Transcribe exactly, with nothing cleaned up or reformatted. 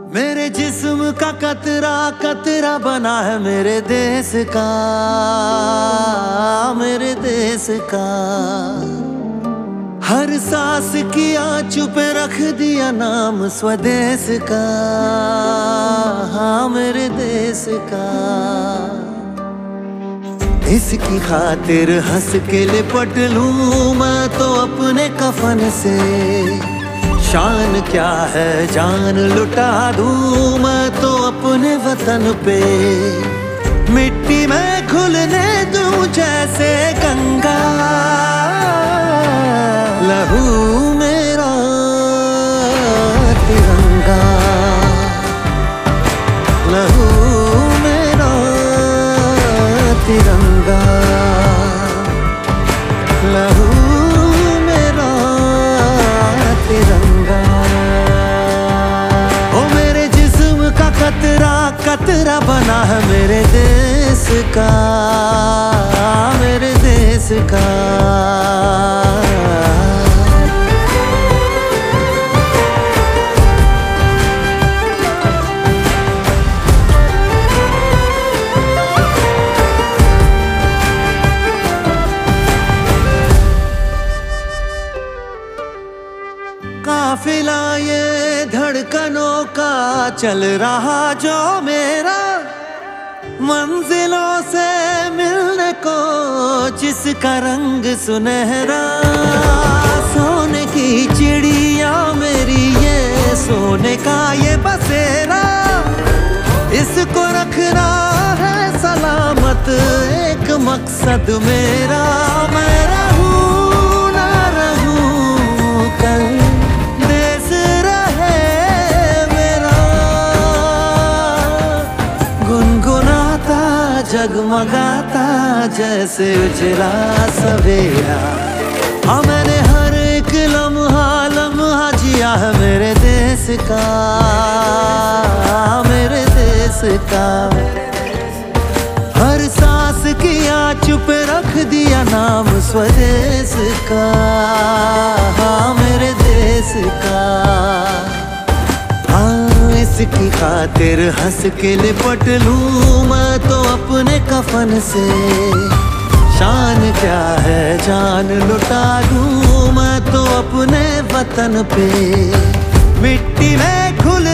मेरे जिस्म का कतरा कतरा बना है मेरे देश का, मेरे देश का। हर सांस की आँच पे रख दिया नाम स्वदेश का, हाँ मेरे देश का। इसकी खातिर हंस के लिपट लूं मैं तो अपने कफन से। शान क्या है जान लुटा दूं मैं तो अपने वतन पे। मिट्टी में घुलने दूं जैसे गंगा, लहू मेरा तिरंगा, लहू मेरा तिरंगा, लहू मेरा तिरंगा। ओ मेरे जिस्म का कतरा कतरा बना है मेरे देश का, मेरे देश का। काफिला ये धड़कनों का चल रहा जो मेरा, मंजिलों से मिलने को जिसका रंग सुनहरा। सोने की चिड़िया मेरी ये सोने का ये बसेरा, इसको रखना है सलामत एक मकसद मेरा। मैं रहूं ना रहूं कल देश रहे मेरा, गुनगुनाता जगमगाता जैसे उजला सवेरा। हाँ मैंने हर एक लम्हा लम्हा जिया है मेरे देश का, मेरे देश का। हर सांस की आँच पे रख दिया नाम स्वदेश का, हाँ मेरे देश का। हाँ इसकी खातिर हंस के लिपट लूं मैं तो अपने कफन से। शान क्या है जान लुटा दूं मैं तो अपने वतन पे। मिट्टी में घुल